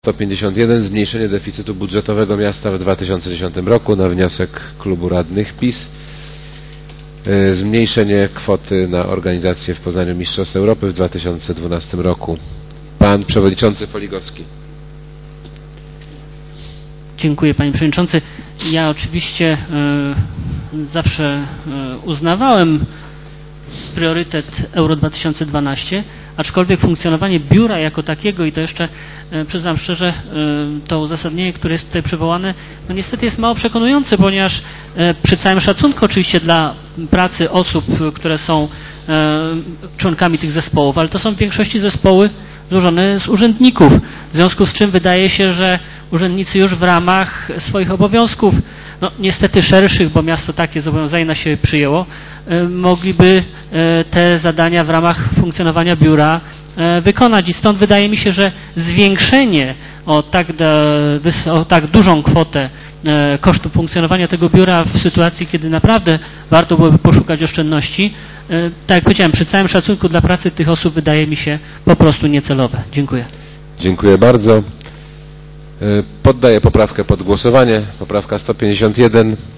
151. Zmniejszenie deficytu budżetowego miasta w 2010 roku na wniosek klubu radnych PiS. Zmniejszenie kwoty na organizację w Poznaniu Mistrzostw Europy w 2012 roku. Pan Przewodniczący Foligowski. Dziękuję, Panie Przewodniczący. Ja oczywiście zawsze uznawałem priorytet Euro 2012, aczkolwiek funkcjonowanie biura jako takiego, i to jeszcze przyznam szczerze, to uzasadnienie, które jest tutaj przywołane, no niestety jest mało przekonujące, ponieważ przy całym szacunku oczywiście dla pracy osób, które są członkami tych zespołów, ale to są w większości zespoły złożone z urzędników, w związku z czym wydaje się, że urzędnicy już w ramach swoich obowiązków, no niestety szerszych, bo miasto takie zobowiązanie na siebie przyjęło, mogliby te zadania w ramach funkcjonowania biura wykonać i stąd wydaje mi się, że zwiększenie o tak dużą kwotę kosztów funkcjonowania tego biura w sytuacji, kiedy naprawdę warto byłoby poszukać oszczędności, tak jak powiedziałem, przy całym szacunku dla pracy tych osób wydaje mi się po prostu niecelowe. Dziękuję. Dziękuję bardzo. Poddaję poprawkę pod głosowanie. Poprawka 151.